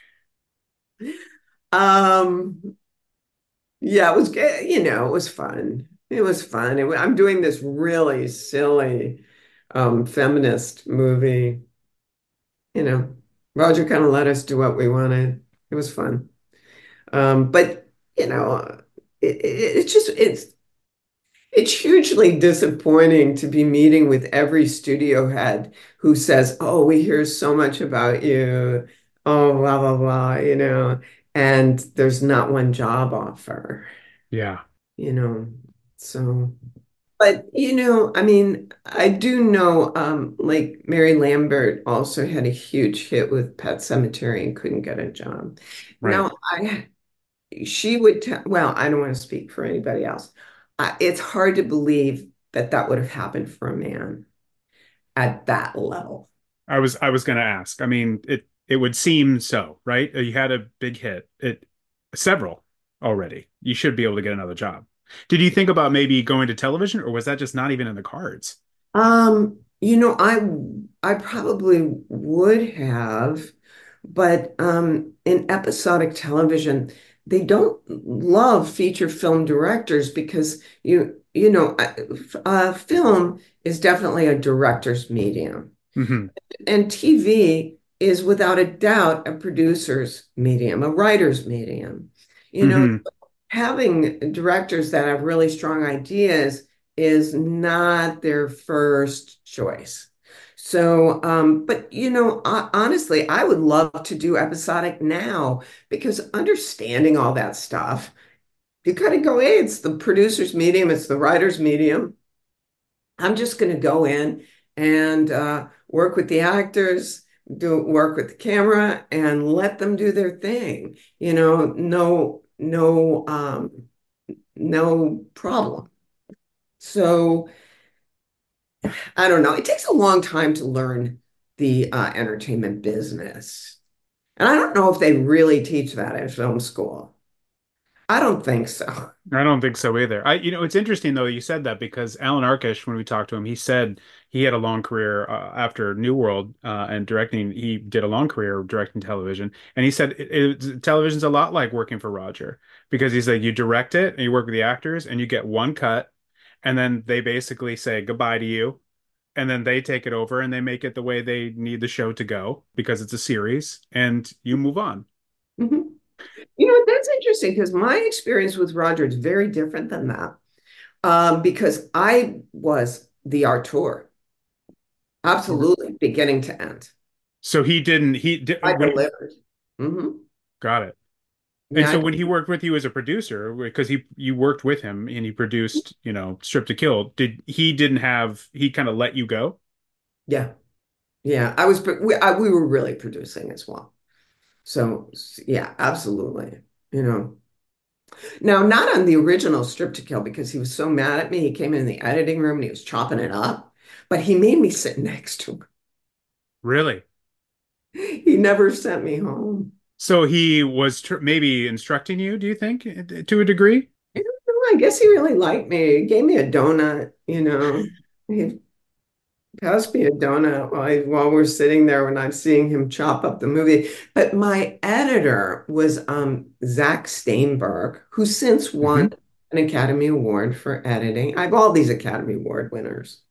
Um, yeah, it was good. It was fun. It was fun. I'm doing this really silly feminist movie, you know. Roger kind of let us do what we wanted. It was fun. But you know, it's just it's hugely disappointing to be meeting with every studio head who says, "Oh, we hear so much about you. Oh, blah blah blah," and there's not one job offer, Yeah. you know. So, but I mean, I do know, like Mary Lambert also had a huge hit with Pet Cemetery and couldn't get a job. Right. Now, she would tell, well, I don't want to speak for anybody else. It's hard to believe that that would have happened for a man at that level. I was going to ask. I mean, it would seem so, right? You had a big hit, several already. You should be able to get another job. Did you think about maybe going to television, or was that just not even in the cards? I probably would have, but in episodic television, they don't love feature film directors because film is definitely a director's medium. Hmm. And TV is without a doubt a producer's medium, a writer's medium. You know, Hmm. having directors that have really strong ideas is not their first choice. So, but honestly, I would love to do episodic now because understanding all that stuff, you kind of go, hey, it's the producer's medium, it's the writer's medium. I'm just going to go in and work with the actors, do work with the camera, and let them do their thing. No problem. So I don't know. It takes a long time to learn the entertainment business, and I don't know if they really teach that in film school. I don't think so. I don't think so either. It's interesting though you said that because Alan Arkish, when we talked to him, he said he had a long career after New World and directing. He did a long career directing television, and he said television's a lot like working for Roger because he said you direct it and you work with the actors and you get one cut, and then they basically say goodbye to you, and then they take it over and they make it the way they need the show to go because it's a series, and you move on. Mhm. That's interesting because my experience with Roger is very different than that. Because I was the auteur, absolutely, beginning to end. So he didn't. He I did when he delivered. Hmm. got it. And Yeah, so when he worked with you as a producer, because you worked with him and he produced, Strip to Kill, he didn't have he kind of let you go? yeah, yeah. We were really producing as well. So yeah, absolutely. You know, now not on the original Strip to Kill because he was so mad at me. He came in the editing room and he was chopping it up, but he made me sit next to him. Really? He never sent me home. So he was maybe instructing you, do you think, to a degree? I don't know. I guess he really liked me. He gave me a donut. He passed me a donut while we're sitting there when I'm seeing him chop up the movie. But my editor was Zach Steinberg, who since won Hmm. an Academy Award for editing. I have all these Academy Award winners.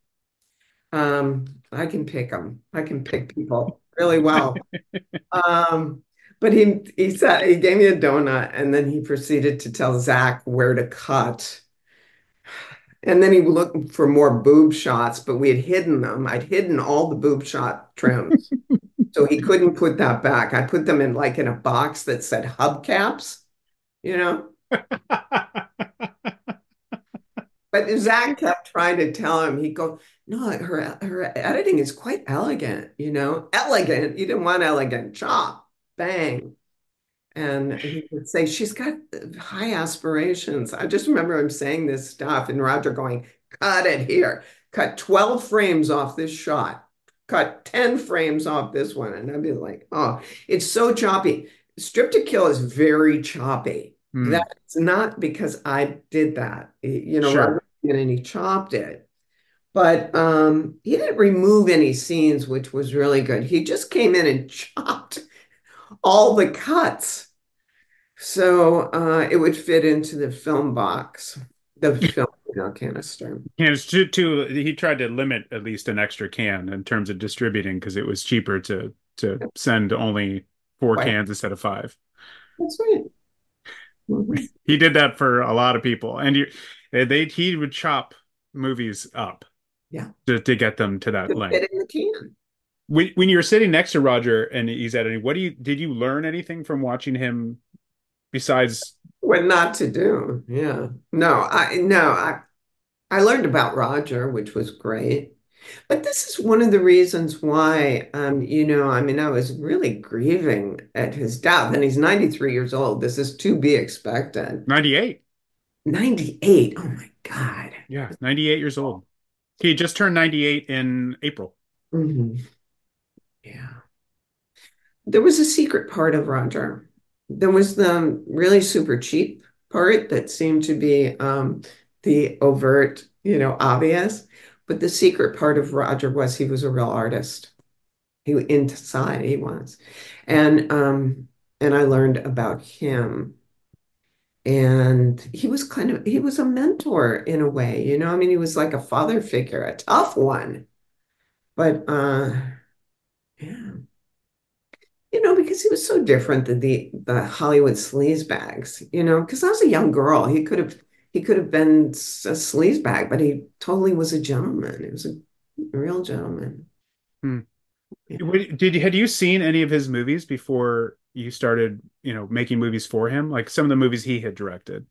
I can pick them. I can pick people really well. Um, but he said he gave me a donut and then he proceeded to tell Zach where to cut. And then he looked for more boob shots, but we had hidden them. I'd hidden all the boob shot trims. So he couldn't put that back. I put them in a box that said hubcaps, you know? But Zach kept trying to tell him, he'd go, no, her editing is quite elegant, elegant. You didn't want elegant, chop, bang. And he would say, she's got high aspirations. I just remember him saying this stuff and Roger going, cut it here. Cut 12 frames off this shot. Cut 10 frames off this one. And I'd be like, oh, it's so choppy. Strip to Kill is very choppy. Hmm. That's not because I did that. Roger Sure. did and he chopped it. But he didn't remove any scenes, which was really good. He just came in and chopped all the cuts. So it would fit into the film box, the film canister. And he tried to limit at least an extra can in terms of distributing because it was cheaper to to send only four Quite. cans instead of five. That's right. Mhm. He did that for a lot of people, and he would chop movies up Yeah. to get them to that To length. fit in the can. When you're sitting next to Roger and he's editing, what did you learn anything from watching him besides? What not to do. Yeah. No, I learned about Roger, which was great. But this is one of the reasons why, I mean, I was really grieving at his death, and he's 93 years old. This is to be expected. 98? 98. Oh my God. Yeah, 98 years old. He just turned 98 in April. Mhm. Yeah. There was a secret part of Roger. There was the really super cheap part that seemed to be the overt, obvious. But the secret part of Roger was he was a real artist. He inside he was. And I learned about him. And he was a mentor in a way, I mean, he was like a father figure, a tough one. But yeah. Because he was so different than the Hollywood sleazebags, because I was a young girl. He could have been a sleazebag, but he totally was a gentleman. He was a real gentleman. Hmm. Yeah. Had you seen any of his movies before you started, making movies for him? Like some of the movies he had directed.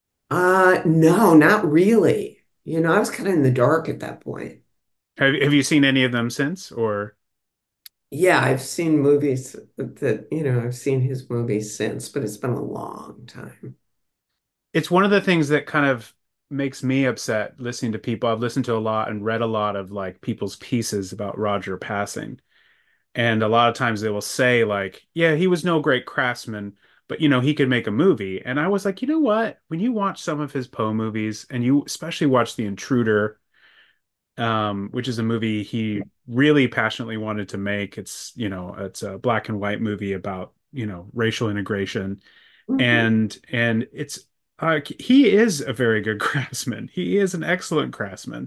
No, not really. I was kind of in the dark at that point. Have you seen any of them since, or? Yeah, I've seen movies I've seen his movies since, but it's been a long time. It's one of the things that kind of makes me upset listening to people. I've listened to a lot and read a lot of like people's pieces about Roger passing. And a lot of times they will say like, yeah, he was no great craftsman, but he could make a movie. And I was like, you know what? When you watch some of his Poe movies and you especially watch The Intruder, which is a movie he really passionately wanted to make. It's a black and white movie about, racial integration Mhm. and it's he is a very good craftsman. He is an excellent craftsman.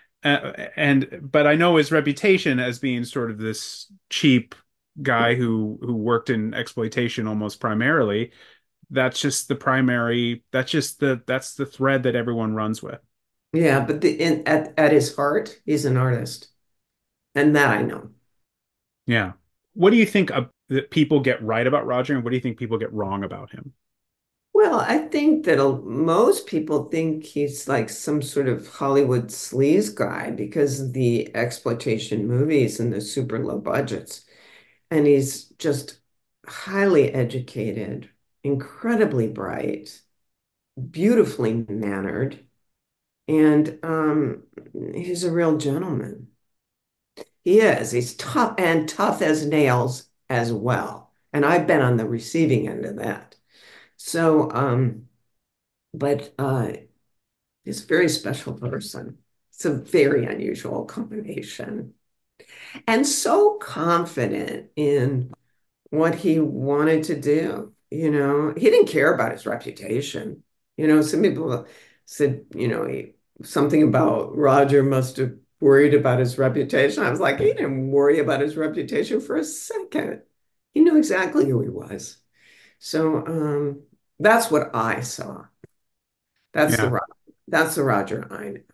And but I know his reputation as being sort of this cheap guy who worked in exploitation almost primarily. That's just the primary. That's the thread that everyone runs with. Yeah, but at his heart, he's an artist, and that I know. Yeah. What do you think that people get right about Roger, and what do you think people get wrong about him? Well, I think that most people think he's like some sort of Hollywood sleaze guy because of the exploitation movies and the super low budgets. And he's just highly educated, incredibly bright, beautifully mannered, and he's a real gentleman. He is. He's tough and tough as nails as well. And I've been on the receiving end of that. So, but he's a very special person. It's a very unusual combination. And so confident in what he wanted to do. He didn't care about his reputation. Some people said, something about Roger must have worried about his reputation. I was like, he didn't worry about his reputation for a second. He knew exactly who he was. So that's what I saw. That's the Yeah. Ro- that's the Roger I know,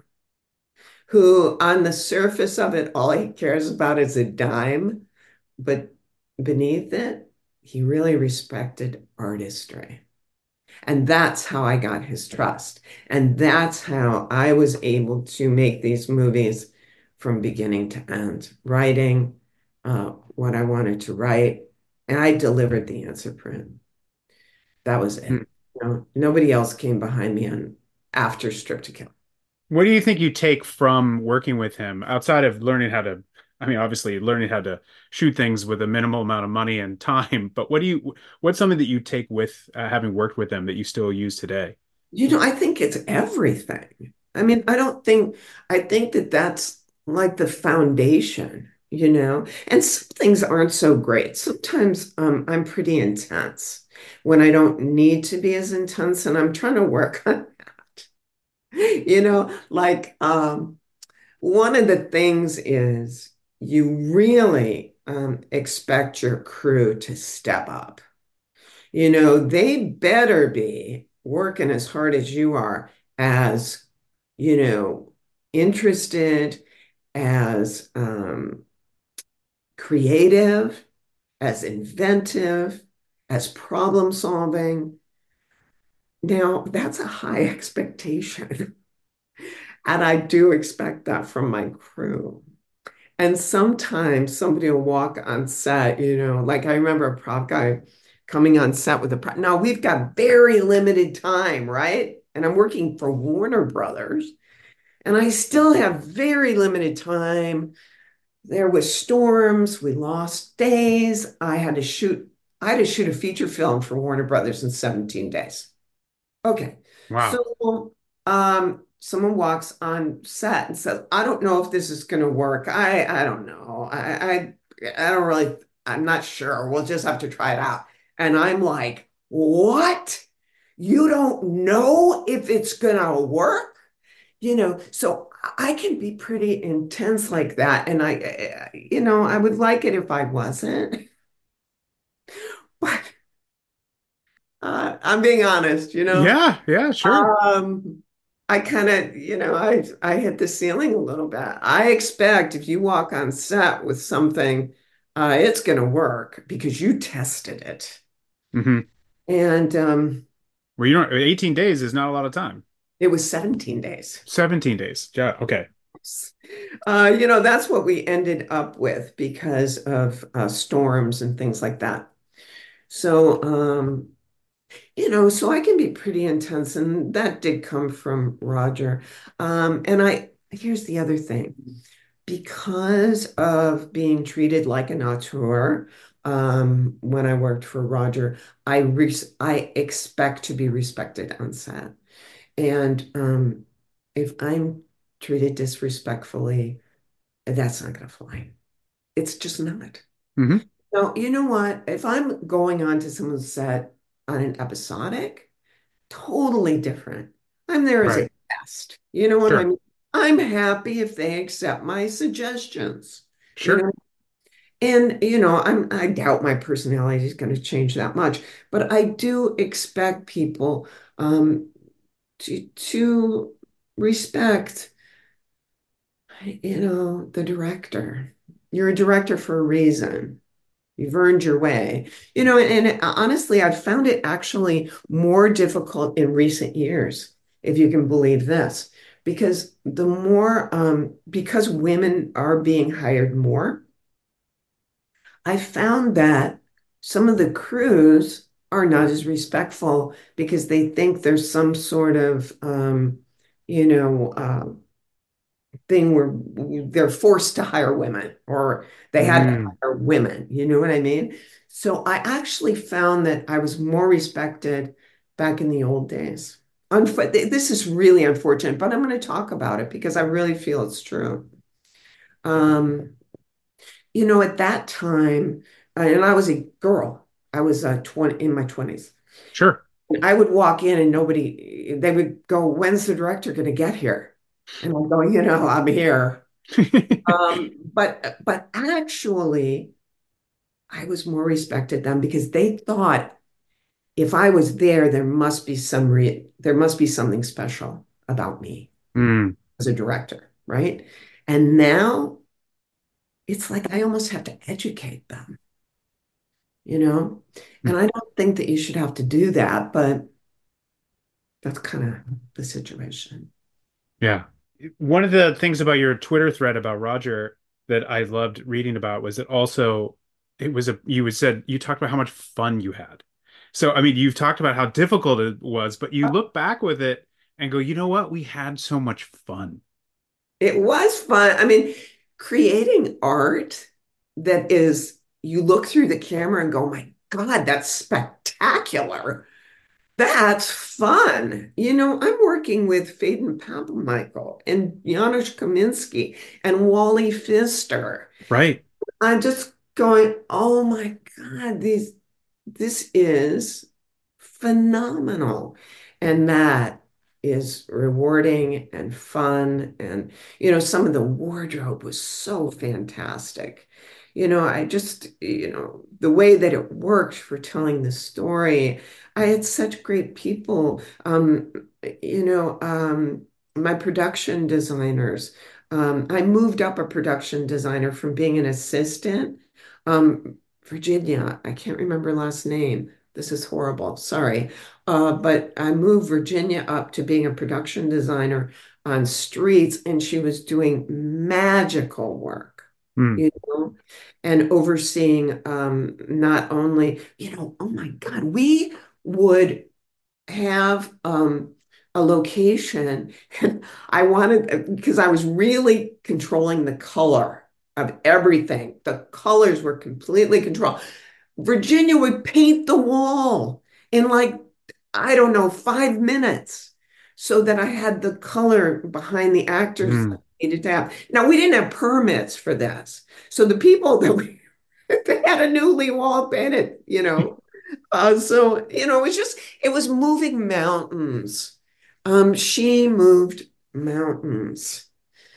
who on the surface of it, all he cares about is a dime, but beneath it, he really respected artistry. And that's how I got his trust. And that's how I was able to make these movies from beginning to end, writing what I wanted to write. And I delivered the answer print. That was it. Nobody else came behind me on after Strip to Kill. What do you think you take from working with him outside of learning how to, I mean, obviously learning how to shoot things with a minimal amount of money and time, but what's something that you take with having worked with him that you still use today? I think it's everything. I mean, I think that that's like the foundation. And some things aren't so great. Sometimes I'm pretty intense when I don't need to be as intense, and I'm trying to work on, like one of the things is you really expect your crew to step up. You know, they better be working as hard as you are, as, you know, interested, as creative, as inventive, as problem solving. Now, that's a high expectation. And I do expect that from my crew. And sometimes somebody will walk on set, you know, like I remember a prop guy coming on set with a prop. Now we've got very limited time, right? And I'm working for Warner Brothers, and I still have very limited time. There was storms, we lost days. I had to shoot a feature film for Warner Brothers in 17 days. Okay. Wow. So someone walks on set and says, I don't know if this is gonna work. I don't know. I don't really, I'm not sure. We'll just have to try it out. And I'm like, what? You don't know if it's gonna work? You know, so I can be pretty intense like that. And you know, I would like it if I wasn't, but I'm being honest, you know. Yeah, yeah, sure. Um, I kind of, you know, I hit the ceiling a little bit. I expect if you walk on set with something, it's going to work because you tested it. Hmm. And Well, you know, 18 days is not a lot of time. it was 17 days. 17 days. Yeah, okay. You know, that's what we ended up with because of storms and things like that. So, you know, so I can be pretty intense, and that did come from Roger. And here's the other thing. Because of being treated like an auteur, when I worked for Roger, I expect to be respected on set. And if I'm treated disrespectfully, that's not going to fly. It's just not. Hmm. No, you know what? If I'm going on to someone's set on an episodic, totally different. I'm there as Right. a guest. You know what I Sure. mean? I'm happy if they accept my suggestions. You Sure. know, and you know, I doubt my personality is going to change that much, but I do expect people to respect, you know, the director. You're a director for a reason. You've earned your way. You know, and honestly, I've found it actually more difficult in recent years, if you can believe this, because because women are being hired more, I found that some of the crews are not as respectful because they think there's some sort of, you know, thing where they're forced to hire women or they had to Mm. hire women. You know what I mean? So I actually found that I was more respected back in the old days. This is really unfortunate, but I'm going to talk about it because I really feel it's true. Um, you know, at that time, and I was a girl, I was 20 in my 20s. Sure. I would walk in and they would go, when's the director going to get here? And I'm going, you know, I'm here. But actually, I was more respected then because they thought if I was there, there must be something special about me Mm. as a director, right? And now it's like I almost have to educate them, you know? And I don't think that you should have to do that, but that's kind of the situation. Yeah. One of the things about your Twitter thread about Roger that I loved reading about was that also it was you had said you talked about how much fun you had. So, I mean, you've talked about how difficult it was, but you look back with it and go, you know what? We had so much fun. It was fun. I mean, creating art that is, you look through the camera and go, my God, that's spectacular. That's fun. You know, I'm working with Faden Papamichael and Janusz Kaminski and Wally Pfister. Right. I'm just going, oh my God, this is phenomenal. And that is rewarding and fun. And, you know, some of the wardrobe was so fantastic. I just, the way that it worked for telling the story. I had such great people. You know, my production designers. I moved up a production designer from being an assistant. Virginia, I can't remember last name. This is horrible. Sorry. But I moved Virginia up to being a production designer on Streets, and she was doing magical work, Hmm. you know, and overseeing not only, oh my God, we would have a location. And I wanted, because I was really controlling the color of everything. The colors were completely controlled. Virginia would paint the wall in like, I don't know, 5 minutes so that I had the color behind the actors Hmm. that I needed to have. Now, we didn't have permits for this. So the people that we they had a newly wall painted. So, it was just, it was moving mountains. She moved mountains.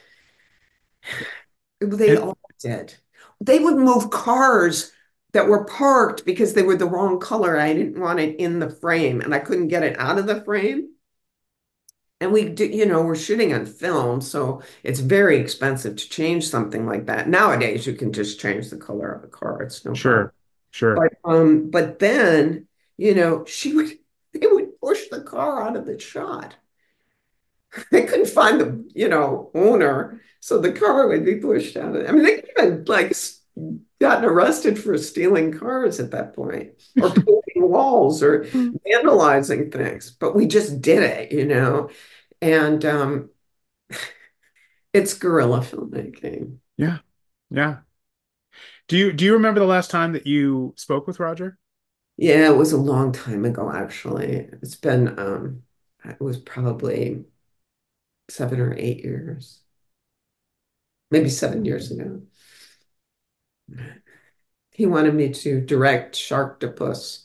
They And all did. They would move cars that were parked because they were the wrong color. I didn't want it in the frame and I couldn't get it out of the frame. And we do, we're shooting on film, so it's very expensive to change something like that. Nowadays, you can just change the color of the car. It's no problem. sure, sure. But then, she would they would push the car out of the shot. They couldn't find the, owner, so the car would be pushed out of. I mean, they could even like gotten arrested for stealing cars at that point, or painting walls, or vandalizing things. But we just did it. And it's guerrilla filmmaking. Yeah, yeah. Do you remember the last time that you spoke with Roger? Yeah, it was a long time ago, actually. It was probably 7 or 8 years, maybe 7 years ago. He wanted me to direct Sharktopus.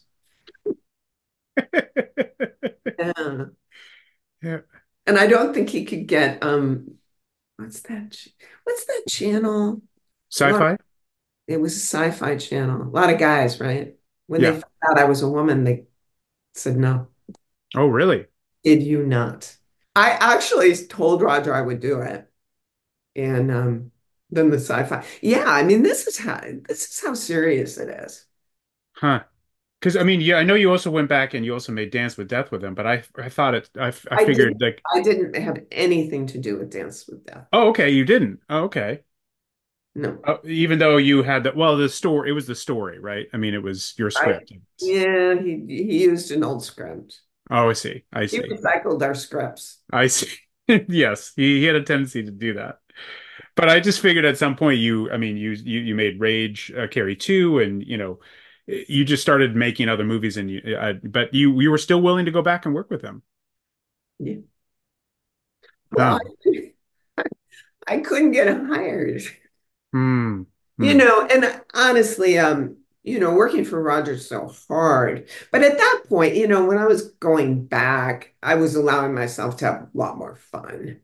Yeah. Yeah. And I don't think he could get what's that what's that channel? A lot Sci-fi? it was a sci-fi channel. A lot of guys, right? When they Yeah. found out I was a woman, they said no. Oh, really? Did you not? I actually told Roger I would do it. And then the sci-fi. Yeah, I mean this is how serious it is. Huh. Because I mean, yeah, I know you also went back and you also made Dance with Death with him, but I thought I I didn't figured like, I didn't have anything to do with Dance with Death. oh, okay, you didn't. Oh, okay. No. Even though you had that, well, the story, it was the story, right? I mean, it was your I script. Yeah, he used an old script. Oh, I see. I He see. recycled our scripts. I see. Yes, he had a tendency to do that. But I just figured at some point I mean, you made Rage, Carrie 2, and you just started making other movies, and but you were still willing to go back and work with them. Yeah. Huh. Well, I couldn't get hired. Hmm. Hmm. And honestly, working for Rogers so hard. But at that point, when I was going back, I was allowing myself to have a lot more fun.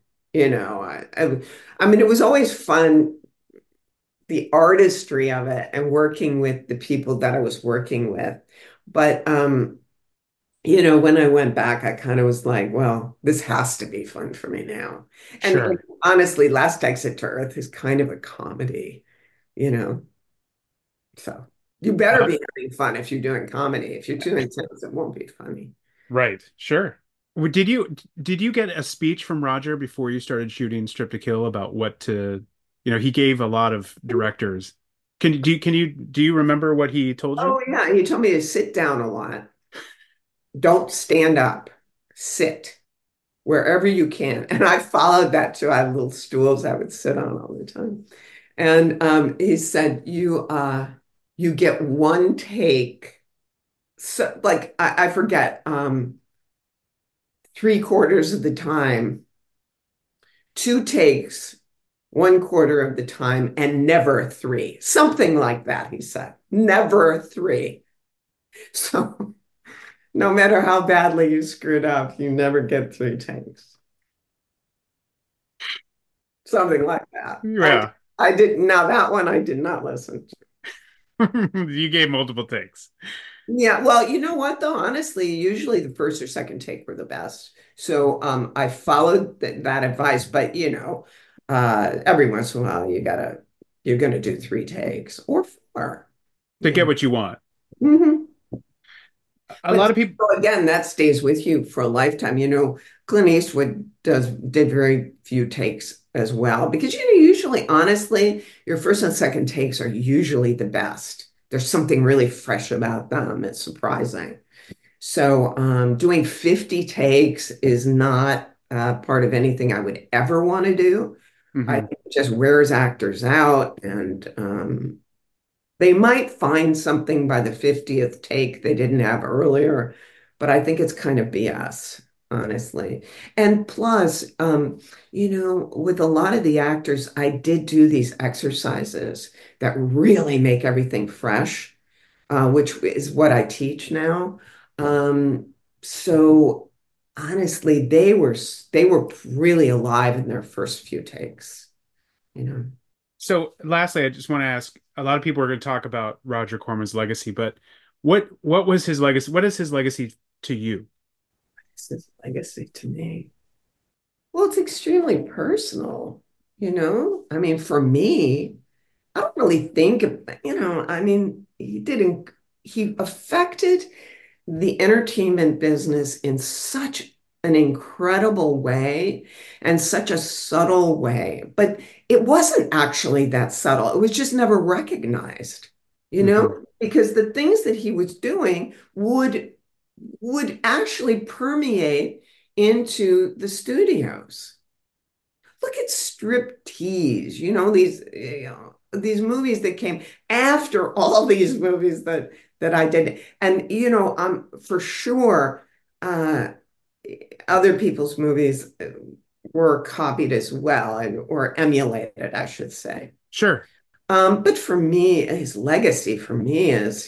I mean, it was always fun, the artistry of it and working with the people that I was working with. But when I went back, I kind of was like, well, this has to be fun for me now. And Sure. honestly, Last Exit to Earth is kind of a comedy, you know. So you better Uh, be having fun if you're doing comedy. If you're too intense, it won't be funny. right. Sure. Did you get a speech from Roger before you started shooting Strip to Kill about what to, he gave a lot of directors. Do you remember what he told you? Oh yeah, he told me to sit down a lot. Don't stand up. Sit wherever you can. And I followed that too. I had little stools I would sit on all the time. And he said, you get one take. So like I forget, 3/4 of the time, two takes 1/4 of the time, and never three. Something like that, he said. Never three. So no matter how badly you screwed up, you never get three takes. Something like that. I Yeah. I didn't. Now that one I did not listen to. You gave multiple takes. Yeah, well, you know what though? Honestly, usually the first or second take were the best. So I followed that advice, but every once in a while you're gonna do three takes or four. To get Yeah. what you want. hmm A But lot of people. so again, that stays with you for a lifetime. Clint Eastwood did very few takes as well because usually, honestly, your first and second takes are usually the best. There's something really fresh about them. It's surprising. So doing 50 takes is not part of anything I would ever want to do. I Mhm. think it just wears actors out, and they might find something by the 50th take they didn't have earlier, but I think it's kind of BS, honestly. And plus, with a lot of the actors, I did do these exercises that really make everything fresh, which is what I teach now. So honestly, they were really alive in their first few takes, you know. So, lastly, I just want to ask. A lot of people are going to talk about Roger Corman's legacy, but what was his legacy? What is his legacy to you? This is legacy to me. Well, it's extremely personal, you know? I mean, for me, I don't really think of, I mean, he affected the entertainment business in such an incredible way and such a subtle way. But it wasn't actually that subtle. It was just never recognized, Hmm. because the things that he was doing would actually permeate into the studios. Look at Striptease, these movies that came after all these movies that I did. And for sure other people's movies were copied as well, or emulated, I should say. Sure. But for me, his legacy for me is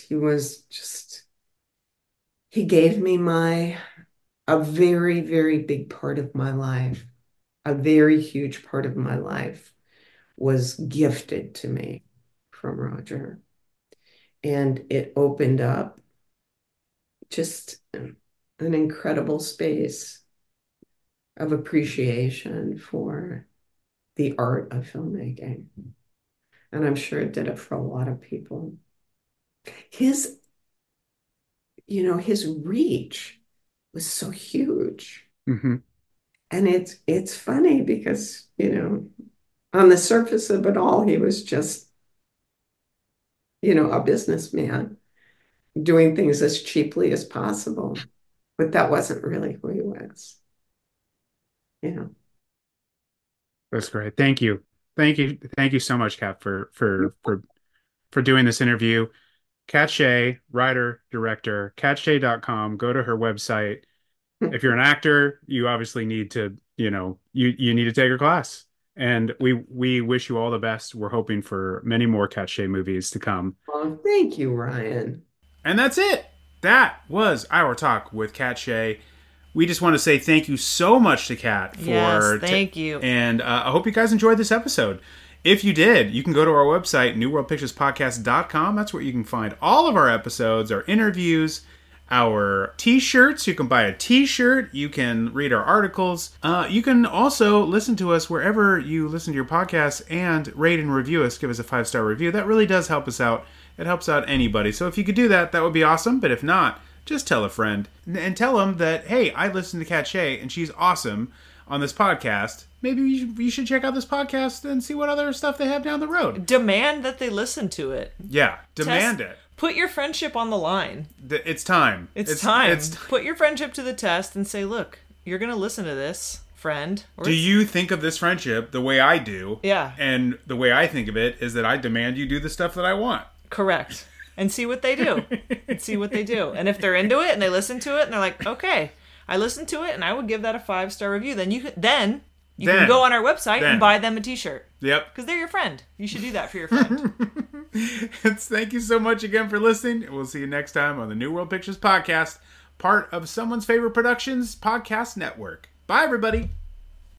he gave me a very, very big part of my life, a very huge part of my life was gifted to me from Roger. And it opened up just an incredible space of appreciation for the art of filmmaking. And I'm sure it did it for a lot of people. His, his reach was so huge. Hmm. And it's funny because, on the surface of it all, he was just, a businessman doing things as cheaply as possible. But that wasn't really who he was, you know. That's great. Thank you. Thank you so much, Kat, for doing this interview. Kat Shea, writer, director, catshay.com. Go to her website. If you're an actor, you obviously need to, you need to take her class. And we wish you all the best. We're hoping for many more Kat Shea movies to come. Well, thank you, Ryan. And that's it. That was our talk with Kat Shea. We just want to say thank you so much to Kat Yes, for thank you. and I hope you guys enjoyed this episode. If you did, you can go to our website, newworldpicturespodcast.com. That's where you can find all of our episodes, our interviews, our t-shirts. You can buy a t-shirt. You can read our articles. You can also listen to us wherever you listen to your podcasts and rate and review us. Give us a 5-star review. That really does help us out. It helps out anybody. So if you could do that, that would be awesome. But if not, just tell a friend and tell them that, hey, I listened to Kat Shea and she's awesome on this podcast. Maybe you should check out this podcast and see what other stuff they have down the road. Demand that they listen to it. Yeah, demand it. Put your friendship on the line. It's time. It's time. Put your friendship to the test and say, look, you're going to listen to this, friend. Do you think of this friendship the way I do? Yeah. And the way I think of it is that I demand you do the stuff that I want. Correct. And see what they do. And if they're into it and they listen to it and they're like, okay, I listened to it and I would give that a 5-star review, then you can go on our website and buy them a t-shirt. Yep. Because they're your friend. You should do that for your friend. Thank you so much again for listening. We'll see you next time on the New World Pictures Podcast, part of Someone's Favorite Productions podcast network. Bye, everybody.